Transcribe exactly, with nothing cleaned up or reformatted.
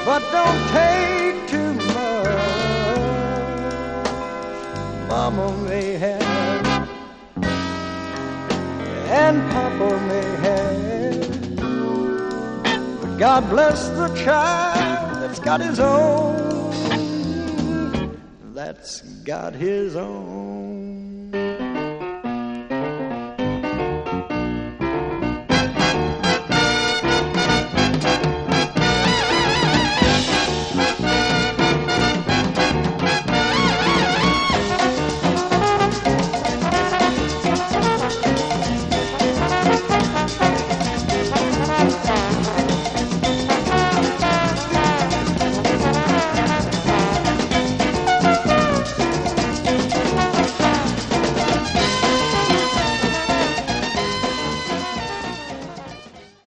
but don't take too much. Mama may have, and Papa may have, but God bless the child that's got his own, that's got his own.